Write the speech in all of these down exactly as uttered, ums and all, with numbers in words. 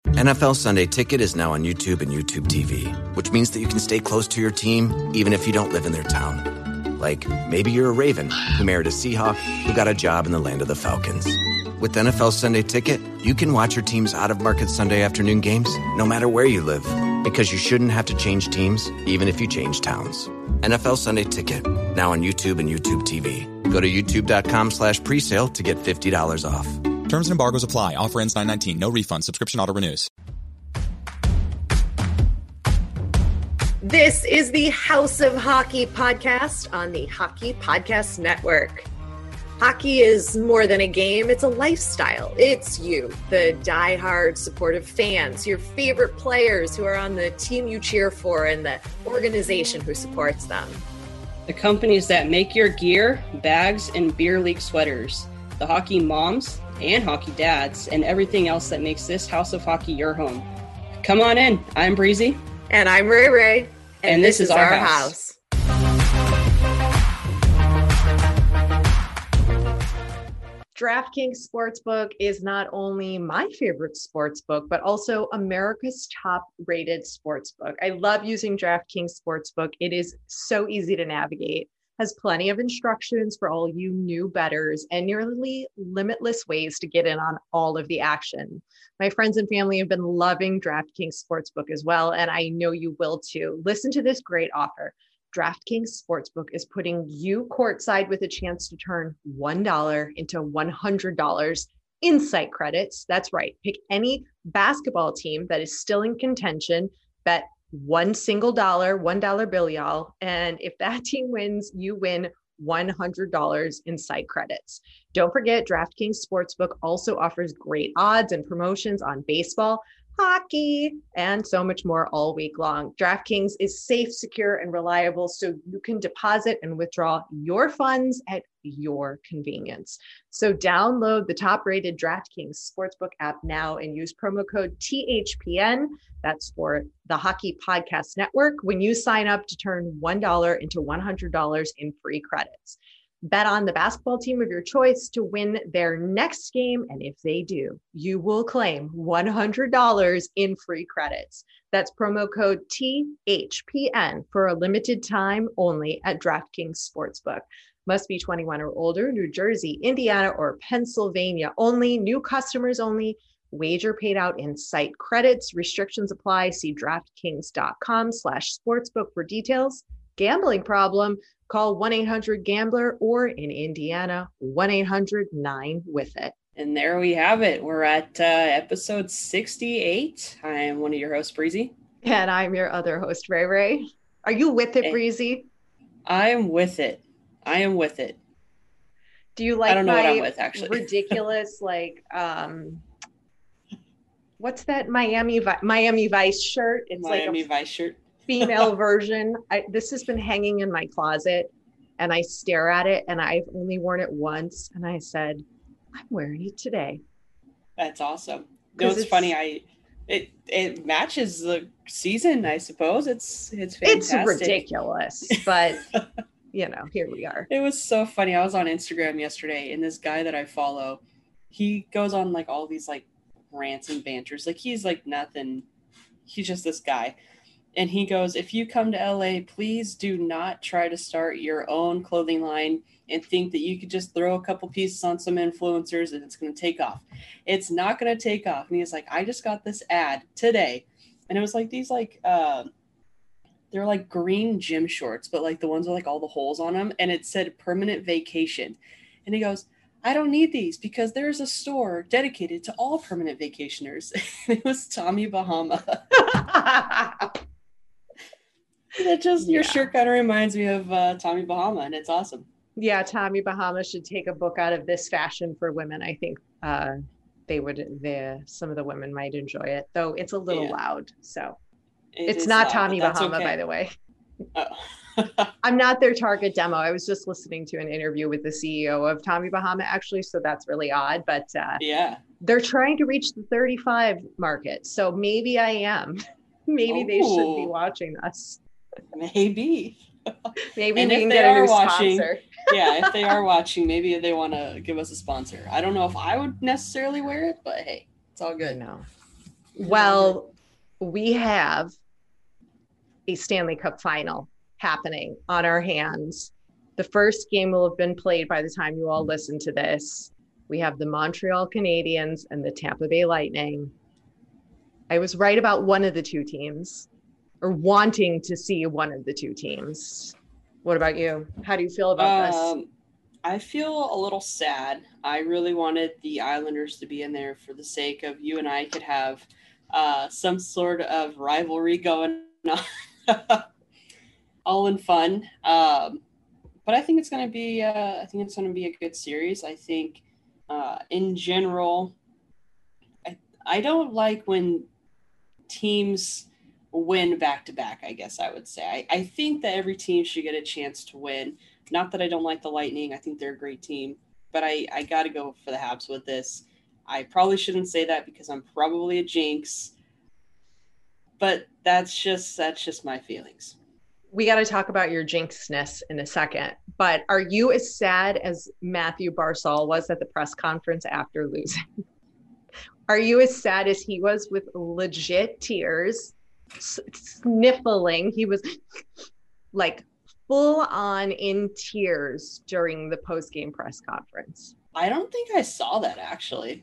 N F L Sunday Ticket is now on YouTube and YouTube T V, which means that you can stay close to your team even if you don't live in their town. Like, maybe you're a Raven who married a Seahawk who got a job in the land of the Falcons. With N F L Sunday Ticket, you can watch your team's out-of-market Sunday afternoon games no matter where you live, because you shouldn't have to change teams even if you change towns. N F L Sunday Ticket, now on YouTube and YouTube T V. Go to youtube.com slash presale to get fifty dollars off. Terms and embargoes apply. Offer ends nine nineteen. No refund. Subscription auto renews. This is the House of Hockey podcast on the Hockey Podcast Network. Hockey is more than a game. It's a lifestyle. It's you, the diehard supportive fans, your favorite players who are on the team you cheer for, and the organization who supports them. The companies that make your gear, bags, and beer league sweaters. The hockey moms and hockey dads, and everything else that makes this House of Hockey your home. Come on in. I'm Breezy. And I'm Ray Ray. And, and this, this is our, our house. house. DraftKings Sportsbook is not only my favorite sportsbook, but also America's top-rated sportsbook. I love using DraftKings Sportsbook. It is so easy to navigate, has plenty of instructions for all you new bettors, and nearly limitless ways to get in on all of the action. My friends and family have been loving DraftKings Sportsbook as well, and I know you will too. Listen to this great offer. DraftKings Sportsbook is putting you courtside with a chance to turn one dollar into one hundred dollars in site credits. That's right. Pick any basketball team that is still in contention, bet one single dollar, one dollar bill, y'all. And if that team wins, you win one hundred dollars in site credits. Don't forget, DraftKings Sportsbook also offers great odds and promotions on baseball, hockey, and so much more all week long. DraftKings is safe, secure, and reliable, so you can deposit and withdraw your funds at your convenience. So download the top-rated DraftKings Sportsbook app now and use promo code T H P N. That's for the Hockey Podcast Network when you sign up to turn one dollar into one hundred dollars in free credits. Bet on the basketball team of your choice to win their next game, and if they do, you will claim one hundred dollars in free credits. That's promo code T H P N for a limited time only at DraftKings Sportsbook. Must be twenty-one or older, New Jersey, Indiana, or Pennsylvania only, new customers only. Wager paid out in site credits. Restrictions apply. See DraftKings.com slash sportsbook for details. Gambling problem? Call one eight hundred gambler or in Indiana, one eight hundred nine with it. And there we have it. We're at uh, episode sixty-eight. I am one of your hosts, Breezy. And I'm your other host, Ray Ray. Are you with it, Breezy? I am with it. I am with it. Do you like I don't know my what I'm with, actually. ridiculous, like, um, what's that Miami Miami Vice shirt? It's Miami like a Vice shirt. female version. I, this has been hanging in my closet, and I stare at it, and I've only worn it once, and I said, I'm wearing it today. That's awesome. You know, it's, it's funny. I it it matches the season, I suppose. It's it's fantastic. It's ridiculous, but you know, here we are. It was so funny. I was on Instagram yesterday, and this guy that I follow, he goes on like all these like rants and banters. Like he's like nothing. He's just this guy. And he goes, if you come to L A, please do not try to start your own clothing line and think that you could just throw a couple pieces on some influencers and it's going to take off. It's not going to take off. And he's like, I just got this ad today. And it was like these like, uh, they're like green gym shorts, but like the ones with like all the holes on them. And it said permanent vacation. And he goes, I don't need these because there's a store dedicated to all permanent vacationers. And it was Tommy Bahama. That just your yeah. shirt kind of reminds me of uh, Tommy Bahama, and it's awesome. Yeah, Tommy Bahama should take a book out of this fashion for women. I think uh, they would. The some of the women might enjoy it, though it's a little yeah. loud. So it it's not loud, Tommy Bahama, okay. by the way. Oh. I'm not their target demo. I was just listening to an interview with the C E O of Tommy Bahama, actually, so that's really odd. But uh, yeah, they're trying to reach the thirty-five market, so maybe I am. Maybe Ooh. They should be watching us. Maybe. Maybe and we if can they get a are new watching, sponsor. yeah, if they are watching, maybe they want to give us a sponsor. I don't know if I would necessarily wear it, but hey, it's all good. No. Well, we have a Stanley Cup final happening on our hands. The first game will have been played by the time you all listen to this. We have the Montreal Canadiens and the Tampa Bay Lightning. I was right about one of the two teams, or wanting to see one of the two teams. What about you? How do you feel about Um, this? I feel a little sad. I really wanted the Islanders to be in there for the sake of you and I could have uh, some sort of rivalry going on, all in fun. Um, but I think it's going to be. Uh, I think it's going to be a good series. I think, uh, in general, I I don't like when teams win back to back, I guess I would say. I, I think that every team should get a chance to win. Not that I don't like the Lightning. I think they're a great team, but I, I got to go for the Habs with this. I probably shouldn't say that because I'm probably a jinx, but that's just that's just my feelings. We got to talk about your jinxness in a second, but are you as sad as Matthew Barzal was at the press conference after losing? Are you as sad as he was with legit tears, sniffling? He was like full on in tears during the post-game press conference. I don't think I saw that actually.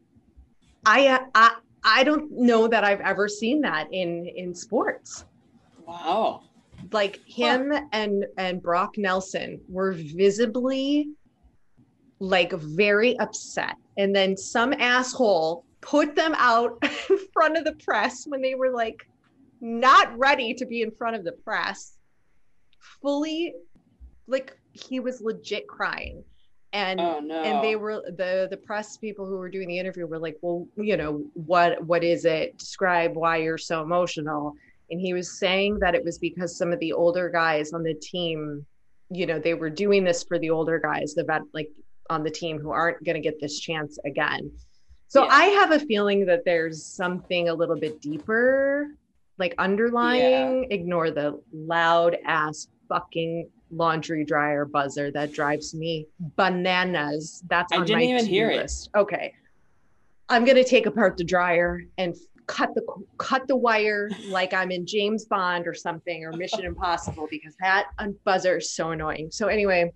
I I I don't know that I've ever seen that in in sports. Wow. Like him huh. and and Brock Nelson were visibly like very upset, and then some asshole put them out in front of the press when they were like not ready to be in front of the press, fully, like he was legit crying. And oh, no. and they were the the press people who were doing the interview were like, well, you know, what what is it? Describe why you're so emotional. And he was saying that it was because some of the older guys on the team, you know, they were doing this for the older guys, the vet, like on the team who aren't going to get this chance again. So yeah. I have a feeling that there's something a little bit deeper, like underlying. Yeah. Ignore the loud ass fucking laundry dryer buzzer that drives me bananas. That's on I didn't my even hear list. it. Okay. I'm going to take apart the dryer and cut the cut the wire like I'm in James Bond or something, or Mission Impossible, because that buzzer is so annoying. So anyway,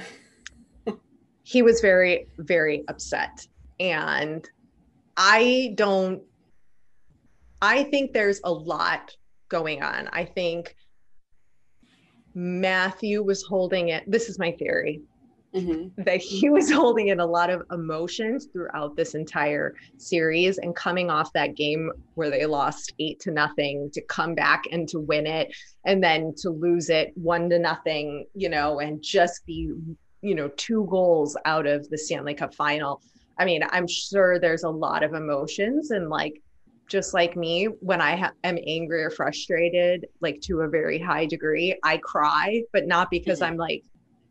he was very, very upset. And I don't, I think there's a lot going on. I think Matthew was holding it. This is my theory. Mm-hmm. That he was holding in a lot of emotions throughout this entire series, and coming off that game where they lost eight to nothing to come back and to win it, and then to lose it one to nothing, you know, and just be, you know, two goals out of the Stanley Cup final. I mean, I'm sure there's a lot of emotions, and like, just like me, when I ha- am angry or frustrated, like to a very high degree, I cry, but not because mm-hmm. I'm like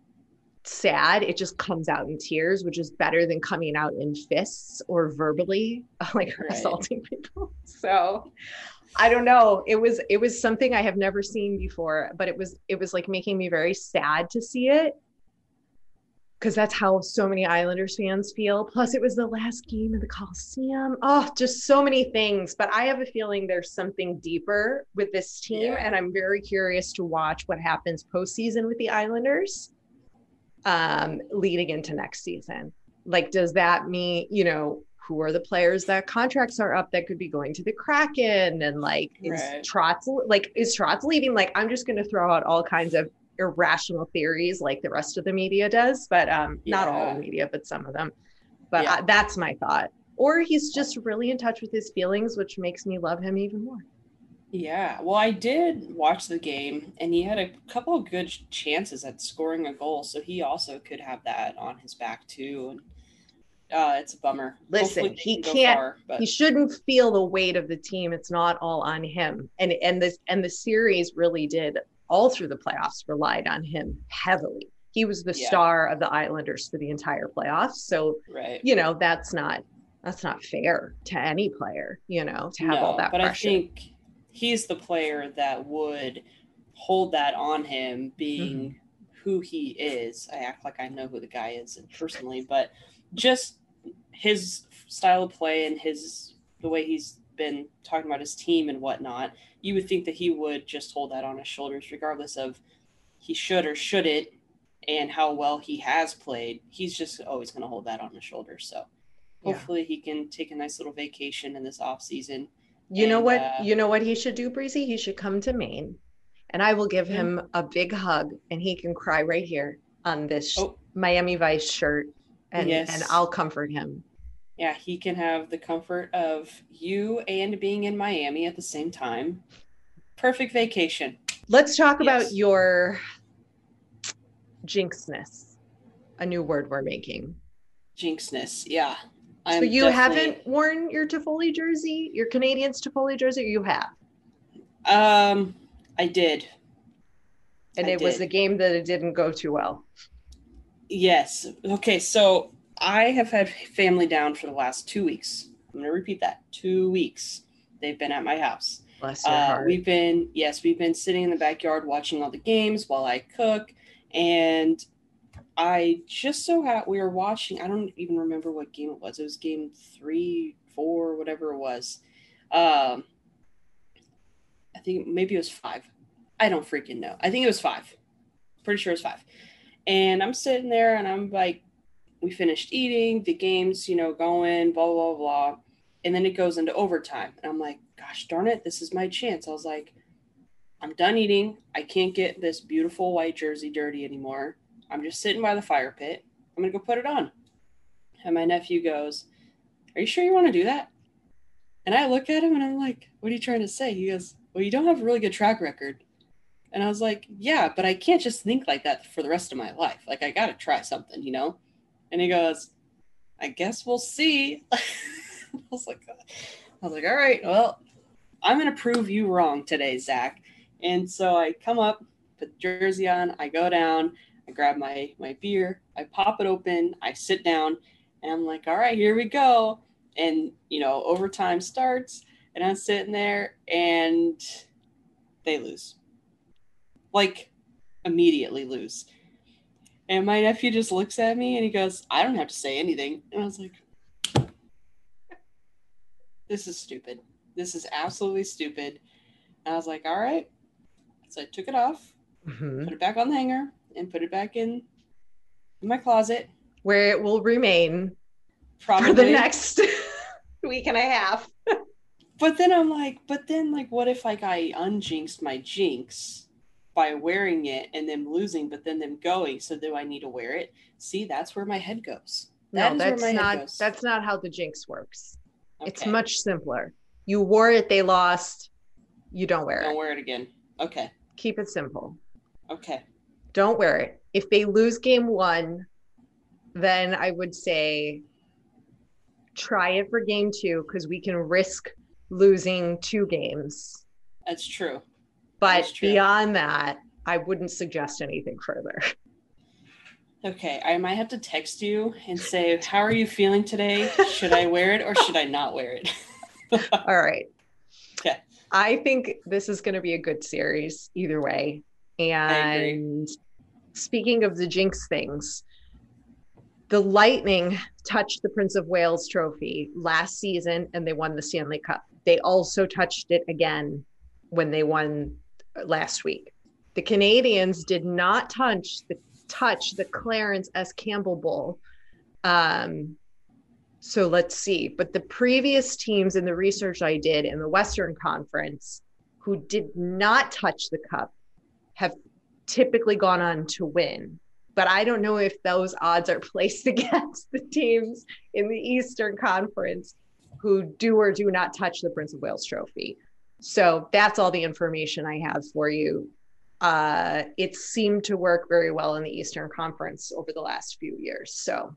sad. It just comes out in tears, which is better than coming out in fists or verbally, like right. assaulting people. So I don't know. It was, it was something I have never seen before, but it was, it was like making me very sad to see it, because that's how so many Islanders fans feel. Plus it was the last game of the Coliseum. Oh, just so many things. But I have a feeling there's something deeper with this team. Yeah. And I'm very curious to watch what happens postseason with the Islanders um, leading into next season. Like, does that mean, you know, who are the players that contracts are up that could be going to the Kraken? And like, is right. Trotz, like, is Trotz leaving? Like, I'm just going to throw out all kinds of irrational theories like the rest of the media does, but um, yeah. not all media, but some of them. But yeah. I, that's my thought. Or he's just really in touch with his feelings, which makes me love him even more. Yeah, well, I did watch the game, and he had a couple of good chances at scoring a goal, so he also could have that on his back too. And uh, it's a bummer. Listen, he can can't. Far, but... He shouldn't feel the weight of the team. It's not all on him. And and this and the series really did. All through the playoffs, relied on him heavily. He was the yeah. star of the Islanders for the entire playoffs. So, right. you know, that's not that's not fair to any player, you know, to have no, all that but pressure. I think he's the player that would hold that on him, being mm-hmm. who he is. I act like I know who the guy is personally, but just his style of play and his the way he's been talking about his team and whatnot, you would think that he would just hold that on his shoulders, regardless of he should or shouldn't and how well he has played. He's just always going to hold that on his shoulders. So hopefully yeah. he can take a nice little vacation in this off season. You and, know what? Uh, you know what he should do, Breezy? He should come to Maine, and I will give yeah. him a big hug, and he can cry right here on this oh. Miami Vice shirt, and yes. and I'll comfort him. Yeah, he can have the comfort of you and being in Miami at the same time. Perfect vacation. Let's talk yes. about your jinxness, a new word we're making. Jinxness, yeah. I'm so you definitely... haven't worn your Toffoli jersey, your Canadiens Toffoli jersey, or you have? Um, I did. And I it did. was a game that it didn't go too well. Yes. Okay, so I have had family down for the last two weeks. I'm going to repeat that. Two weeks. They've been at my house. Bless your uh, heart. We've been, yes, we've been sitting in the backyard watching all the games while I cook. And I just so had, we were watching, I don't even remember what game it was. It was game three, four, whatever it was. Um, I think maybe it was five. I don't freaking know. I think it was five. Pretty sure it was five. And I'm sitting there and I'm like, we finished eating, the game's, you know, going, blah, blah, blah. And then it goes into overtime. And I'm like, gosh darn it, this is my chance. I was like, I'm done eating. I can't get this beautiful white jersey dirty anymore. I'm just sitting by the fire pit. I'm going to go put it on. And my nephew goes, are you sure you want to do that? And I look at him and I'm like, what are you trying to say? He goes, well, you don't have a really good track record. And I was like, yeah, but I can't just think like that for the rest of my life. Like, I got to try something, you know? And he goes, I guess we'll see. I was like, I was like, all right, well, I'm going to prove you wrong today, Zach. And so I come up, put the jersey on, I go down, I grab my, my beer, I pop it open, I sit down, and I'm like, all right, here we go. And, you know, overtime starts, and I'm sitting there, and they lose. Like, immediately lose. And my nephew just looks at me and he goes, I don't have to say anything. And I was like, this is stupid. This is absolutely stupid. And I was like, all right. So I took it off, mm-hmm. put it back on the hanger, and put it back in, in my closet. Where it will remain probably for the next week and a half. But then I'm like, but then like, what if like I unjinxed my jinx by wearing it and them losing, but then them going? So do I need to wear it? See, that's where my head goes. That no, is that's where my not, head goes. That's not how the jinx works. Okay. It's much simpler. You wore it, they lost. You don't wear don't it. Don't wear it again. Okay. Keep it simple. Okay. Don't wear it. If they lose game one, then I would say try it for game two, because we can risk losing two games. That's true. But That's true. Beyond that, I wouldn't suggest anything further. Okay, I might have to text you and say, how are you feeling today? Should I wear it or should I not wear it? All right. Okay. I think this is going to be a good series either way. And speaking of the jinx things, the Lightning touched the Prince of Wales trophy last season and they won the Stanley Cup. They also touched it again when they won last week. The Canadiens did not touch the touch the Clarence S. Campbell Bowl. Um, so let's see. But the previous teams in the research I did in the Western Conference who did not touch the cup have typically gone on to win. But I don't know if those odds are placed against the teams in the Eastern Conference who do or do not touch the Prince of Wales trophy. So that's all the information I have for you. Uh, it seemed to work very well in the Eastern Conference over the last few years. So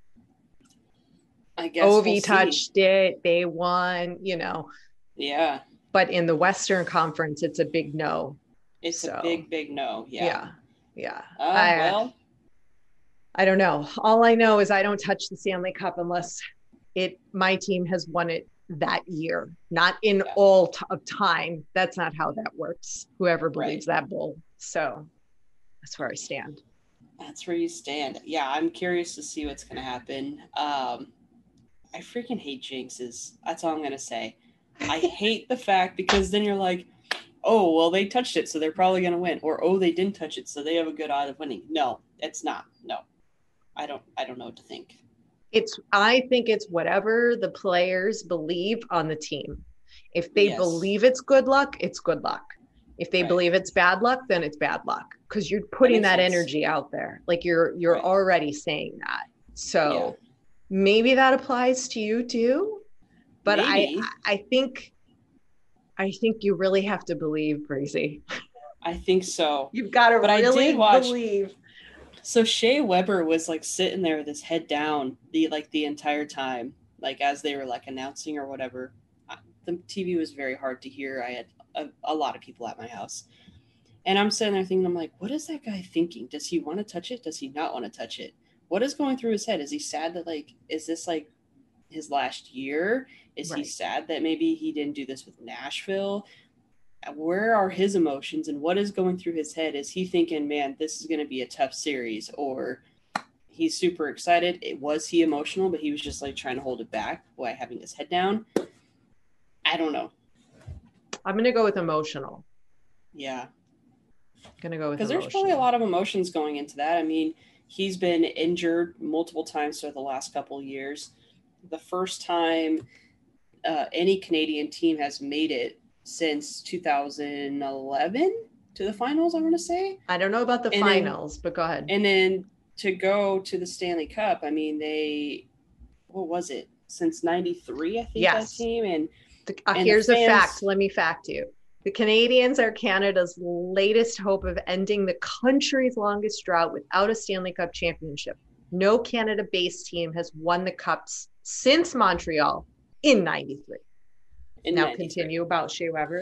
I guess Ovi we'll touched see. it. They won, you know. Yeah. But in the Western Conference, it's a big no. It's so, a big, big no. Yeah. Yeah. Yeah. Uh, I, well, I don't know. All I know is I don't touch the Stanley Cup unless it my team has won it that year, not in yeah. all t- of time. That's not how that works. Whoever believes right. that bull. So that's where I stand. That's where you stand. Yeah, I'm curious to see what's going to happen. Um, I freaking hate jinxes. That's all I'm going to say. I hate the fact because then you're like, oh, well, they touched it, so they're probably going to win. Or, oh, they didn't touch it, so they have a good odds of winning. No, it's not. No, I don't, I don't know what to think. It's, I think it's whatever the players believe on the team. If they Yes. believe it's good luck, it's good luck. If they Right. believe it's bad luck, then it's bad luck. Because you're putting makes that sense. energy out there. Like you're you're Right. already saying that. So Yeah. maybe that applies to you too. But Maybe. I I think I think you really have to believe, Breezy. I think so. You've got to But I really did watch- believe. So Shea Weber was like sitting there with his head down the like the entire time, like as they were like announcing or whatever. I- The T V was very hard to hear. I had a, a lot of people at my house. And I'm sitting there thinking, I'm like, what is that guy thinking? Does he want to touch it? Does he not want to touch it? What is going through his head? Is he sad that like, is this like his last year? Is he Right. sad that maybe he didn't do this with Nashville? Where are his emotions and what is going through his head? Is he thinking, man, this is going to be a tough series? Or he's super excited? It, was he emotional, but he was just like trying to hold it back while having his head down? I don't know. I'm gonna go with emotional. Yeah. Gonna go with Because emotional. there's probably a lot of emotions going into that. I mean, he's been injured multiple times for the last couple of years. The first time uh, any Canadian team has made it since two thousand eleven to the finals, I want to say. I don't know about the And then- finals, but go ahead. And then to go to the Stanley Cup, I mean, they, what was it? Since ninety-three, I think, Yes. that team. And The, uh, and the here's a fans- fact. Let me fact you. The Canadians are Canada's latest hope of ending the country's longest drought without a Stanley Cup championship. No Canada-based team has won the Cups since Montreal in ninety-three. in Now ninety-three. continue about Shea Weber.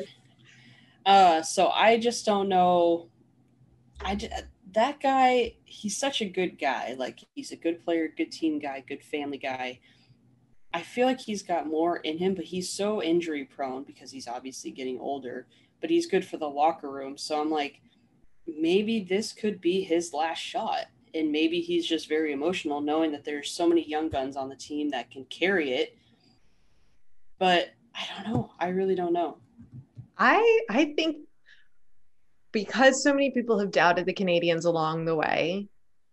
Uh, so I just don't know. I j- that guy, he's such a good guy. Like he's a good player, good team guy, good family guy. I feel like he's got more in him, but he's so injury prone because he's obviously getting older. But he's good for the locker room. So I'm like, maybe this could be his last shot, and maybe he's just very emotional, knowing that there's so many young guns on the team that can carry it. But I don't know. I really don't know. I I think because so many people have doubted the Canadians along the way,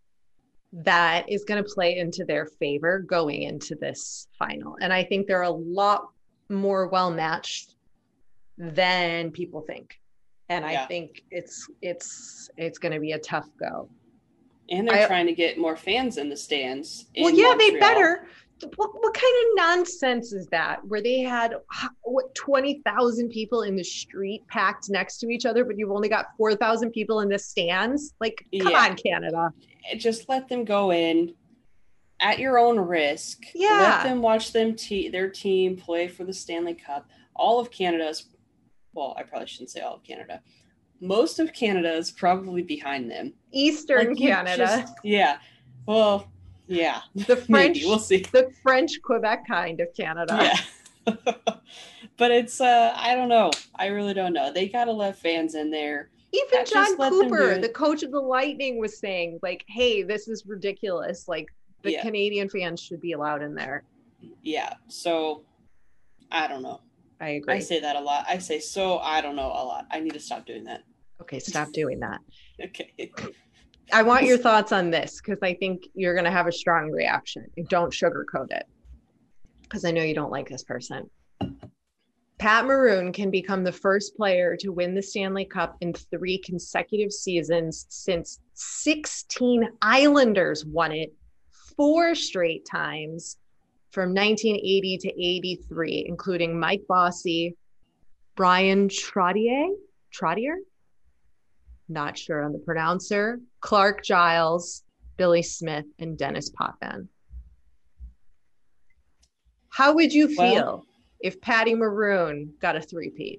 that is going to play into their favor going into this final. And I think they're a lot more well matched than people think. And Yeah. I think it's it's it's going to be a tough go. And they're I- trying to get more fans in the stands. in Well, yeah, they Montreal. better. What, what kind of nonsense is that? Where they had h- what twenty thousand people in the street packed next to each other, but you've only got four thousand people in the stands? Like, come Yeah. on, Canada. Just let them go in at your own risk. Yeah. Let them watch them te- their team play for the Stanley Cup. All of Canada's, well, I probably shouldn't say all of Canada. Most of Canada is probably behind them. Eastern Like, you Canada, just- yeah. Well, yeah. the French, Maybe. We'll see. the French Quebec kind of Canada. Yeah. But it's, uh, I don't know. I really don't know. They got to let fans in there. Even Yeah, John just let them do Cooper, it. the coach of the Lightning, was saying, like, hey, this is ridiculous. Like, the Yeah. Canadian fans should be allowed in there. Yeah. So, I don't know. I agree. I say that a lot. I say, so I don't know a lot. I need to stop doing that. Okay, stop doing that. Okay. I want your thoughts on this because I think you're going to have a strong reaction. Don't sugarcoat it because I know you don't like this person. Pat Maroon can become the first player to win the Stanley Cup in three consecutive seasons since sixteen Islanders won it four straight times from nineteen eighty to eighty-three, including Mike Bossy, Brian Trottier, Trottier, not sure on the pronouncer, Clark Giles, Billy Smith, and Dennis Potvin. How would you feel Well- if Patty Maroon got a three-peat?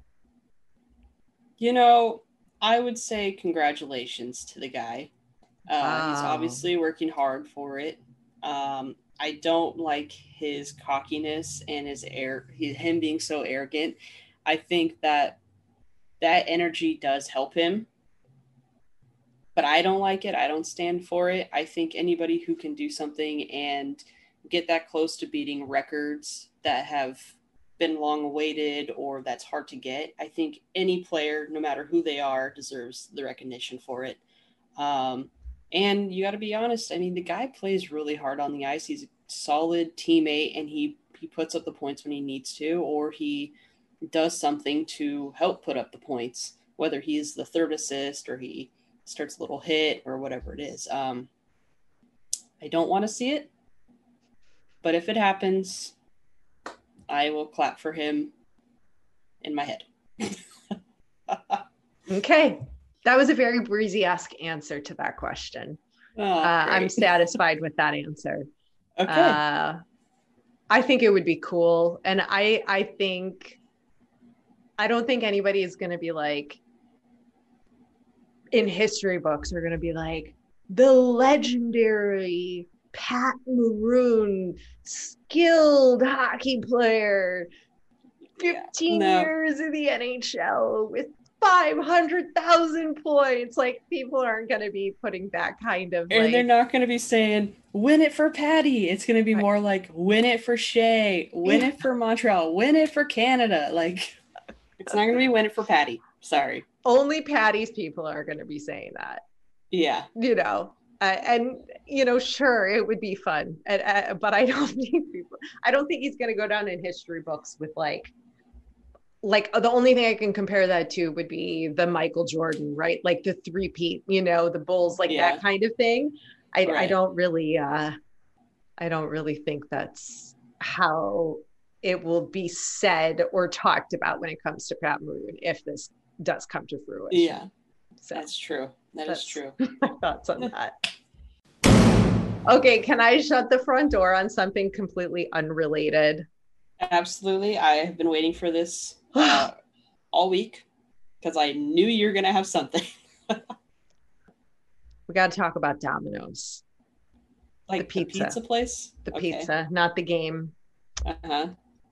You know, I would say congratulations to the guy. Uh, He's Wow. obviously working hard for it. Um, I don't like his cockiness and his air, he, him being so arrogant. I think that that energy does help him, but I don't like it. I don't stand for it. I think anybody who can do something and get that close to beating records that have been long awaited or that's hard to get. I think any player, no matter who they are, deserves the recognition for it. Um, and you got to be honest. I mean, the guy plays really hard on the ice. He's a solid teammate, and he, he puts up the points when he needs to, or he does something to help put up the points, whether he's the third assist or he starts a little hit or whatever it is. Um, I don't want to see it, but if it happens, I will clap for him in my head. Okay. That was a very Breezy-esque answer to that question. Oh, uh, I'm satisfied with that answer. Okay. Uh, I think it would be cool. And I, I think, I don't think anybody is going to be like, in history books, are going to be like, the legendary Pat Maroon, skilled hockey player, fifteen yeah, no. years in the N H L with five hundred thousand points. Like, people aren't going to be putting that kind of, and like, they're not going to be saying, win it for Patty. It's going to be right. more like, win it for Shea, win yeah. it for Montreal, win it for Canada. Like, it's not going to be win it for Patty. Sorry. Only Patty's people are going to be saying that. Yeah. You know, uh, and, you know, sure, it would be fun. And, uh, but I don't think people, I don't think he's going to go down in history books with like, like the only thing I can compare that to would be the Michael Jordan, right? Like the three-peat, you know, the Bulls, like yeah. that kind of thing. I, right. I don't really, uh, I don't really think that's how it will be said or talked about when it comes to Pat Maroon, if this does come to fruition. Yeah, so that's true. That is true. My thoughts on that. Okay, can I shut the front door on something completely unrelated? Absolutely. I have been waiting for this uh, all week because I knew you were going to have something. We got to talk about Domino's. Like the pizza, the pizza place? The okay. pizza, not the game. Uh-huh.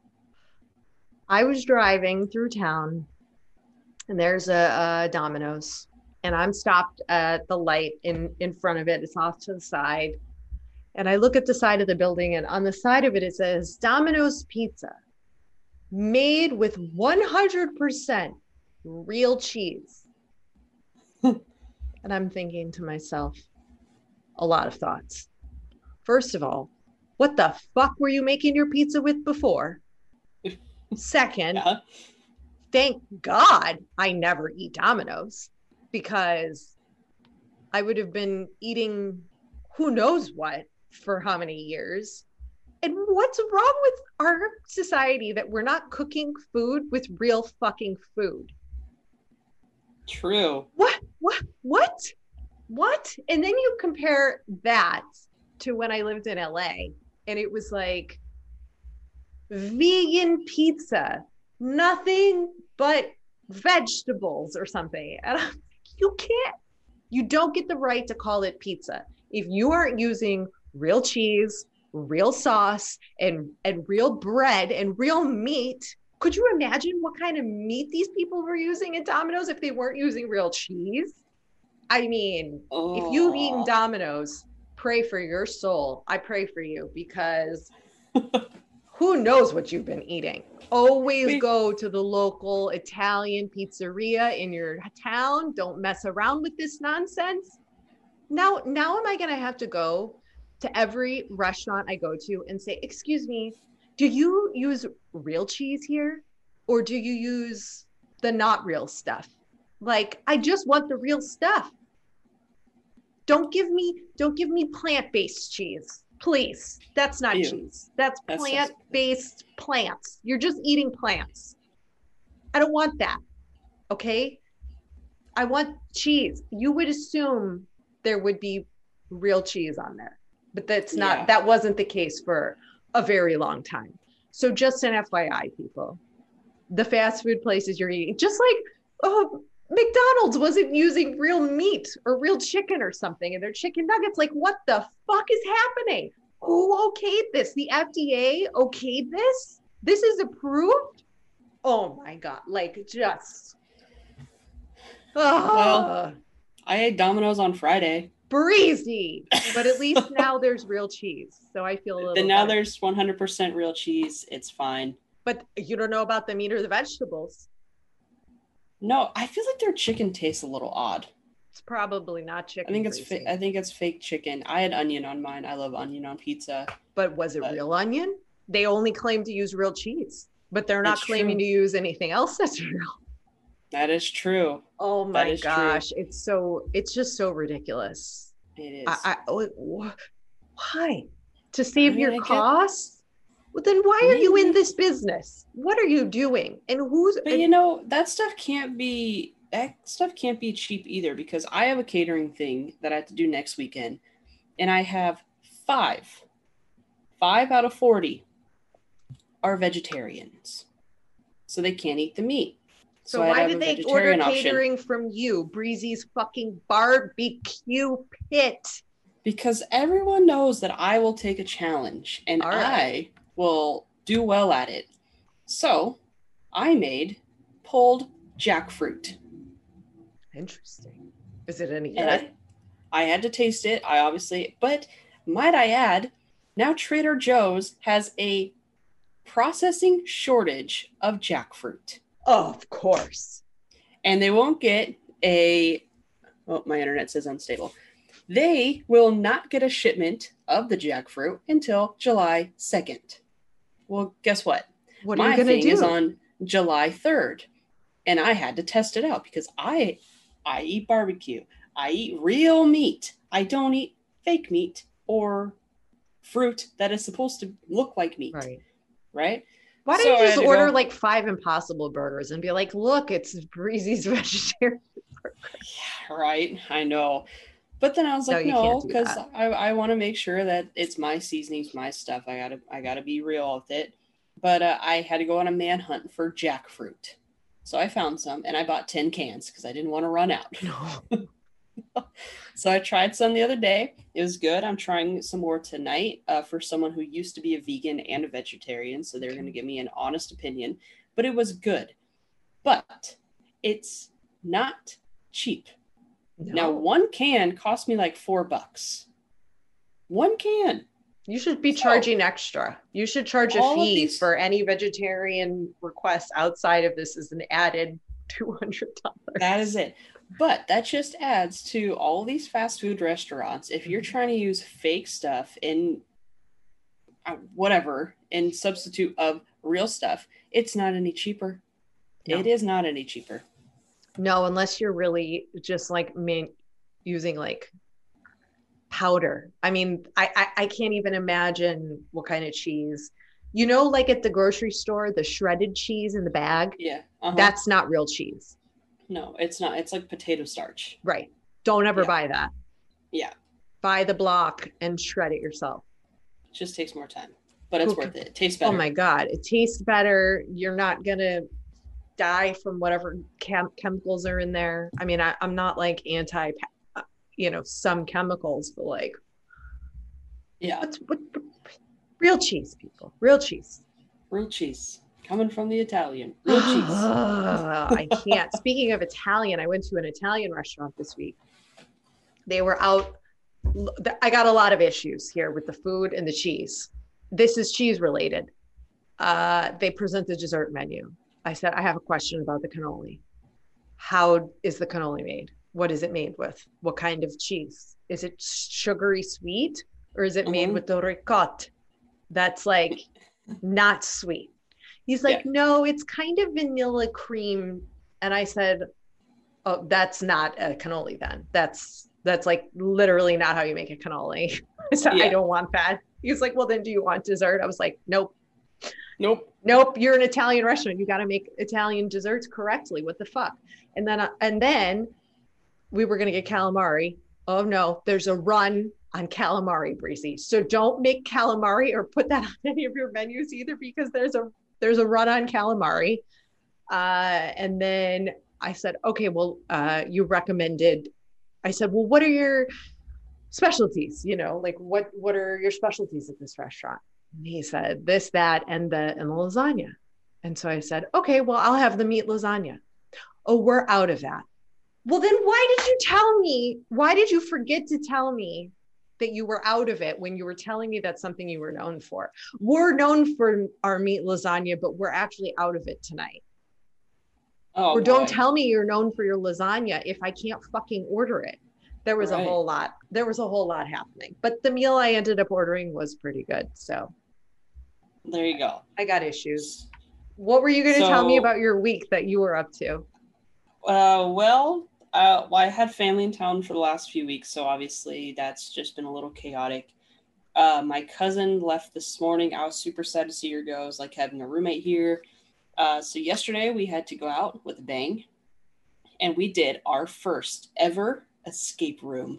I was driving through town and there's a, a Domino's, and I'm stopped at the light in, in front of it. It's off to the side. And I look at the side of the building, and on the side of it, it says Domino's Pizza, made with one hundred percent real cheese. And I'm thinking to myself, a lot of thoughts. First of all, what the fuck were you making your pizza with before? Second, yeah. Thank God I never eat Domino's, because I would have been eating who knows what for how many years. And what's wrong with our society that we're not cooking food with real fucking food? True. What? What? What? What? And then you compare that to when I lived in L A, and it was like vegan pizza, nothing but vegetables or something. And I'm like, you can't, you don't get the right to call it pizza if you aren't using real cheese, real sauce, and, and real bread and real meat. Could you imagine what kind of meat these people were using at Domino's if they weren't using real cheese? I mean, oh. If you've eaten Domino's, pray for your soul. I pray for you, because who knows what you've been eating. Always Wait. Go to the local Italian pizzeria in your town. Don't mess around with this nonsense. Now, now am I going to have to go to every restaurant I go to and say, excuse me, do you use real cheese here? Or do you use the not real stuff? Like, I just want the real stuff. Don't give me, don't give me plant-based cheese. Please. That's not Ew. Cheese. That's, That's plant-based so plants. You're just eating plants. I don't want that. Okay? I want cheese. You would assume there would be real cheese on there, but that's not, yeah. that wasn't the case for a very long time. So just an F Y I, people, the fast food places you're eating, just like, oh, McDonald's wasn't using real meat or real chicken or something in their chicken nuggets. Like, what the fuck is happening? Who okayed this? The F D A okayed this? This is approved? Oh my God. Like, just. Oh. Well, I ate Domino's on Friday. Breezy. But at least now there's real cheese. So I feel a little Then now better. There's one hundred percent real cheese. It's fine. But you don't know about the meat or the vegetables. No, I feel like their chicken tastes a little odd. It's probably not chicken. I think it's fa- I think it's fake chicken. I had onion on mine. I love onion on pizza. But was it but... real onion? They only claim to use real cheese, but they're not it's claiming true. to use anything else that's real. That is true. Oh my gosh, true. it's so it's just so ridiculous. It is. I, I oh, why? To save I mean, your I get- costs? Well, then why are you in this business? What are you doing? And who's? But you know, that stuff can't be that stuff can't be cheap either, because I have a catering thing that I have to do next weekend, and I have five, five out of forty are vegetarians, so they can't eat the meat. So, So I why have did a they order vegetarian option. catering from you, Breezy's fucking barbecue pit? Because everyone knows that I will take a challenge, and All right. I will do well at it. So I made pulled jackfruit. Interesting. Is it any And good? I, I had to taste it, I obviously, but might I add, now Trader Joe's has a processing shortage of jackfruit. Of course. And they won't get a, oh, my internet says unstable. They will not get a shipment of the jackfruit until July second. Well, guess what? What are My you going to thing do? is on July third, and I had to test it out because I I eat barbecue. I eat real meat. I don't eat fake meat or fruit that is supposed to look like meat. Right. Right? Why don't So I you had just to order go- like five Impossible burgers and be like, look, it's Breezy's vegetarian. Yeah, right. I know. But then I was No, like, you no, can't do because that. I, I want to make sure that it's my seasonings, my stuff. I gotta I gotta be real with it. But uh, I had to go on a manhunt for jackfruit. So I found some and I bought ten cans because I didn't want to run out. No. So I tried some the other day. It was good. I'm trying some more tonight uh, for someone who used to be a vegan and a vegetarian. So they're going to give me an honest opinion. But it was good. But it's not cheap. Now, one can cost me like four bucks. One can. You should be So, charging extra. You should charge a all of fee these- for any vegetarian request outside of this is an added two hundred dollars. That is it. But that just adds to all these fast food restaurants. If you're trying to use fake stuff in uh, whatever in substitute of real stuff, it's not any cheaper. No. It is not any cheaper. No, unless you're really just like min- using like powder. I mean, I, I I can't even imagine what kind of cheese. You know, like at the grocery store, the shredded cheese in the bag, Yeah. Uh-huh. that's not real cheese. No, it's not. It's like potato starch. Right. Don't ever Yeah. buy that. Yeah. Buy the block and shred it yourself. It just takes more time, but it's Okay. worth it. It tastes better. Oh my God. It tastes better. You're not going to die from whatever chem- chemicals are in there. I mean, I, I'm not like anti, you know, some chemicals, but like, Yeah. what's what, real cheese, people, real cheese. Real cheese coming from the Italian. Real cheese. I can't. Speaking of Italian, I went to an Italian restaurant this week. They were out. I got a lot of issues here with the food and the cheese. This is cheese related. Uh, they present the dessert menu. I said, I have a question about the cannoli. How is the cannoli made? What is it made with? What kind of cheese? Is it sugary sweet or is it made Mhm. with the ricotta? That's like not sweet. He's like, Yeah. no, it's kind of vanilla cream. And I said, oh, that's not a cannoli then. That's that's like literally not how you make a cannoli. I said, I Yeah. don't want that. He was like, well, then do you want dessert? I was like, nope. Nope. Nope, you're an Italian restaurant. You got to make Italian desserts correctly. What the fuck? And then, uh, and then we were going to get calamari. Oh no, there's a run on calamari, Breezy. So don't make calamari or put that on any of your menus either, because there's a, there's a run on calamari. Uh, and then I said, okay, well, uh, you recommended, I said, well, what are your specialties? You know, like what, what are your specialties at this restaurant? And he said this, that, and the, and the lasagna. And so I said, okay, well, I'll have the meat lasagna. Oh, we're out of that. Well, then why did you tell me? Why did you forget to tell me that you were out of it when you were telling me that's something you were known for. We're known for our meat lasagna, but we're actually out of it tonight. Oh, or don't boy. tell me you're known for your lasagna if I can't fucking order it. There was Right. a whole lot. There was a whole lot happening. But the meal I ended up ordering was pretty good. So There you go. I got issues. What were you going to tell me So- about your week that you were up to? Uh, well, uh, well, I had family in town for the last few weeks, so obviously that's just been a little chaotic. Uh, my cousin left this morning. I was super sad to see her go. It was like having a roommate here. Uh, so yesterday we had to go out with a bang, and we did our first ever escape room.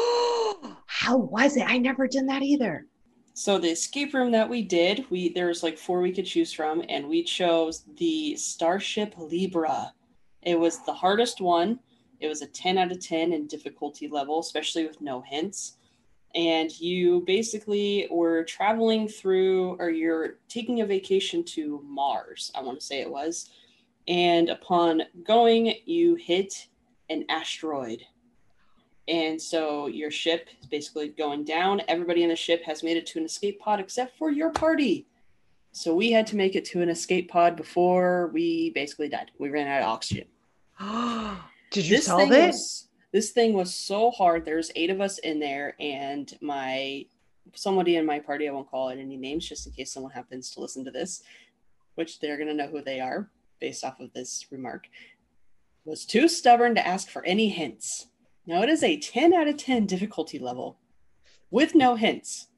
How was it? I never done that either. So the escape room that we did, we there was like four we could choose from, and we chose the Starship Libra. It was the hardest one. It was a ten out of ten in difficulty level, especially with no hints. And you basically were traveling through, or you're taking a vacation to Mars, I want to say it was. And upon going, you hit an asteroid. And so your ship is basically going down. Everybody in the ship has made it to an escape pod except for your party. So we had to make it to an escape pod before we basically died. We ran out of oxygen. Did you This solve thing it? was this thing was so hard. There's eight of us in there, and my somebody in my party, I won't call it any names just in case someone happens to listen to this, which they're gonna know who they are based off of this remark, was too stubborn to ask for any hints. Now it is a ten out of ten difficulty level with no hints.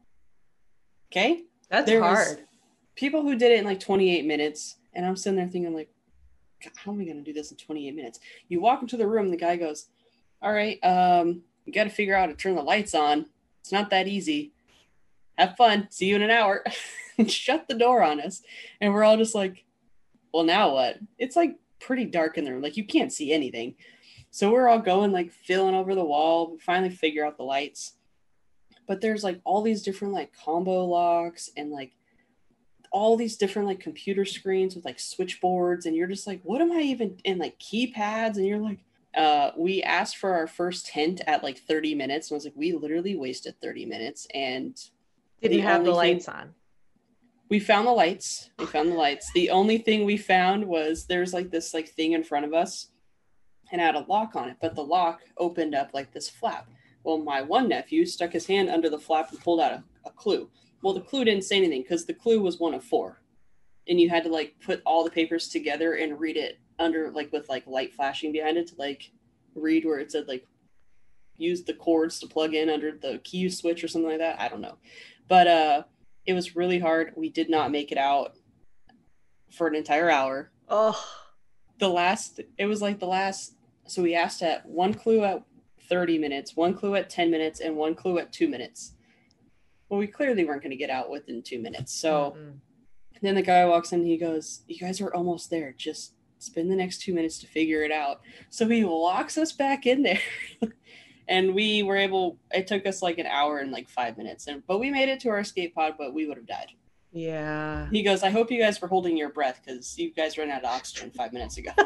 Okay? That's There was hard. people who did it in like twenty-eight minutes, and I'm sitting there thinking like, God, how am I going to do this in twenty-eight minutes? You walk into the room, the guy goes, all right, um, you got to figure out how to turn the lights on. It's not that easy. Have fun. See you in an hour. And shut the door on us. And we're all just like, well, now what? It's like pretty dark in the room. Like you can't see anything. So we're all going like feeling over the wall. We finally figure out the lights. But there's like all these different like combo locks and like all these different like computer screens with like switchboards, and you're just like, what am I even in, like keypads? And you're like, uh we asked for our first hint at like thirty minutes, and I was like, we literally wasted thirty minutes. And Didn't the have the only thing- lights on. we found the lights we found the lights the only thing we found was there's like this like thing in front of us, and it had a lock on it, but the lock opened up like this flap. Well, my one nephew stuck his hand under the flap and pulled out a, a clue. Well, the clue didn't say anything because the clue was one of four, and you had to like put all the papers together and read it under like with like light flashing behind it to like read where it said like use the cords to plug in under the key switch or something like that. I don't know, but uh it was really hard. We did not make it out for an entire hour. Oh, The last, it was like the last, so we asked at one clue at thirty minutes, one clue at ten minutes, and one clue at two minutes. Well, we clearly weren't going to get out within two minutes. So mm-mm. then the guy walks in and he goes, you guys are almost there. Just spend the next two minutes to figure it out. So he locks us back in there. And we were able, it took us like an hour and like five minutes. And but we made it to our escape pod, but we would have died. Yeah. He goes, I hope you guys were holding your breath because you guys ran out of oxygen five minutes ago.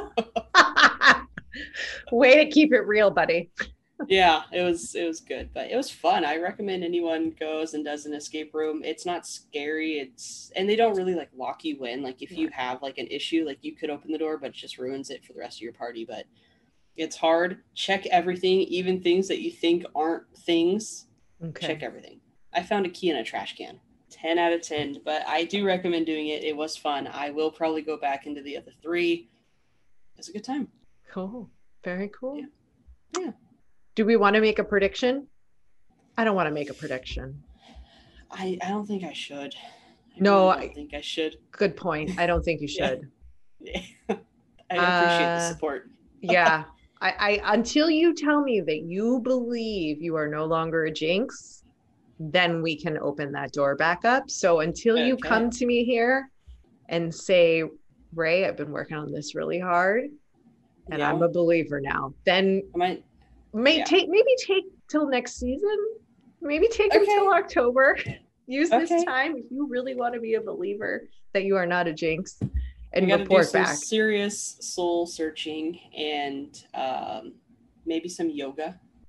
Way to keep it real, buddy. Yeah, it was it was good, but it was fun. I recommend anyone goes and does an escape room. It's not scary. It's and they don't really like lock you in. Like if you have like an issue, like you could open the door, but it just ruins it for the rest of your party. But it's hard. Check everything, even things that you think aren't things. Okay. Check everything. I found a key in a trash can. ten out of ten, but I do recommend doing it. It was fun. I will probably go back into the other three. It's a good time. Cool. Very cool. Yeah. Yeah. Do we want to make a prediction? I don't want to make a prediction. I, I don't think I should. I No, really don't I- think I should. Good point. I don't think you Yeah. should. I appreciate Uh, the support. Yeah. I, I until you tell me that you believe you are no longer a jinx, then we can open that door back up. So until you Okay. come to me here and say, Ray, I've been working on this really hard and Yeah. I'm a believer now, then I might. may Yeah. take maybe take till next season, maybe take Okay. until October. Use this Okay. time if you really want to be a believer that you are not a jinx, I and got to do report some back. serious soul searching and um, maybe some yoga.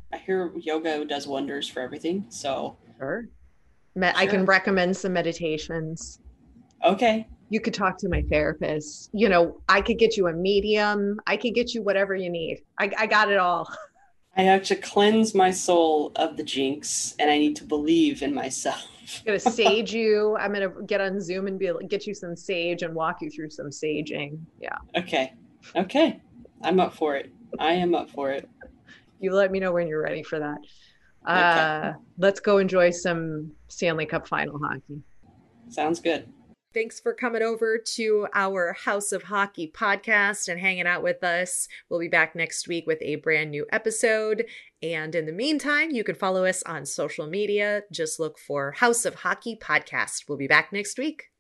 I hear yoga does wonders for everything. So Sure. Me- I Sure. can recommend some meditations. okay. You could talk to my therapist. You know, I could get you a medium. I could get you whatever you need. I, I got it all. I have to cleanse my soul of the jinx, and I need to believe in myself. I'm gonna sage you. I'm gonna get on Zoom and be able to get you some sage and walk you through some saging. Yeah. Okay. Okay. I'm up for it. I am up for it. You let me know when you're ready for that. Uh, let's go enjoy some Stanley Cup final hockey. Sounds good. Thanks for coming over to our House of Hockey podcast and hanging out with us. We'll be back next week with a brand new episode. And in the meantime, you can follow us on social media. Just look for House of Hockey podcast. We'll be back next week.